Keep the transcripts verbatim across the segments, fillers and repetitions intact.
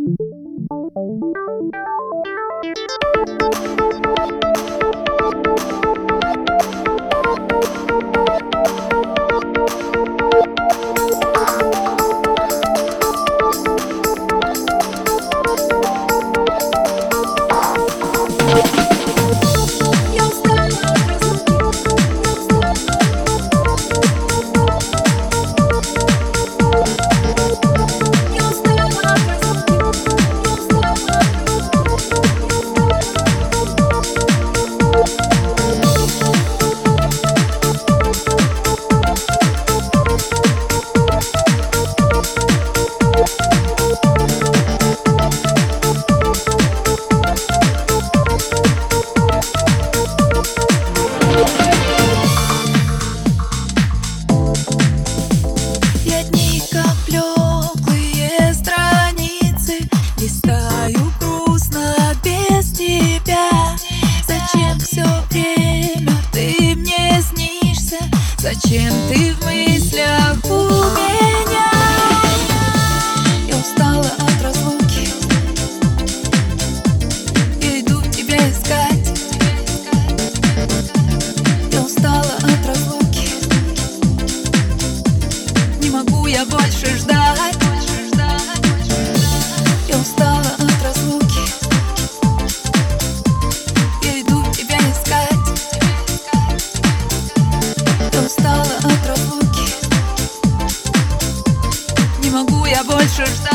Зачем ты в мыслях у меня? Я устала от разлуки, я иду тебя искать. Я устала от разлуки, не могу я больше ждать. Я устала от разлуки, я иду тебя искать. Я устала от разлуки, не могу я больше ждать.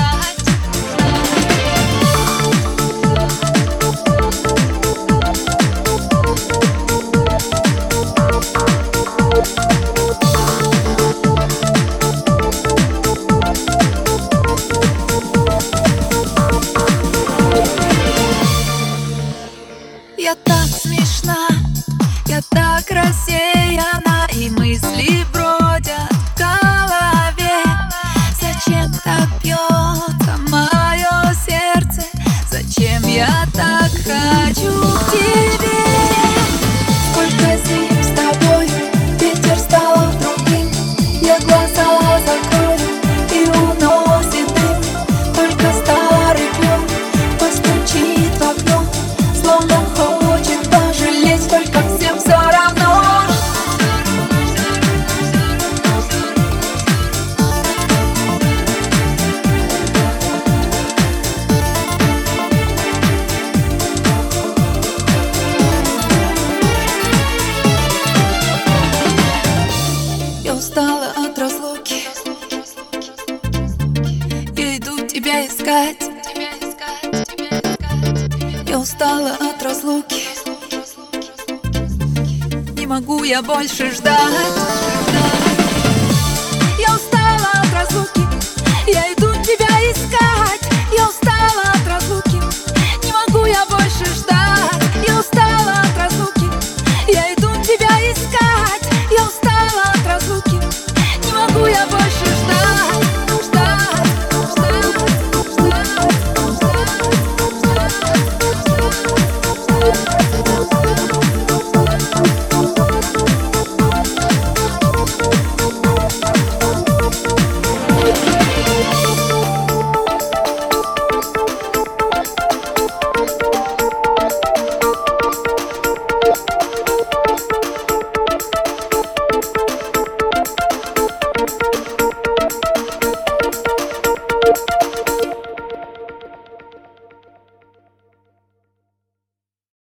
Я так смешна, я так рассеяна, и мысли бродят в голове. Зачем так бьется мое сердце? Зачем я так хочу к тебе? Сколько зим с тобой, ветер стал другим. Я глаза закрою и уносит дым. Только старый клен постучит в окно, словно хочет пожалеть, только всем все равно. Я устала от разлуки, я иду тебя искать. Я устала от разлуки, не могу я больше ждать. Я устала от разлуки, я иду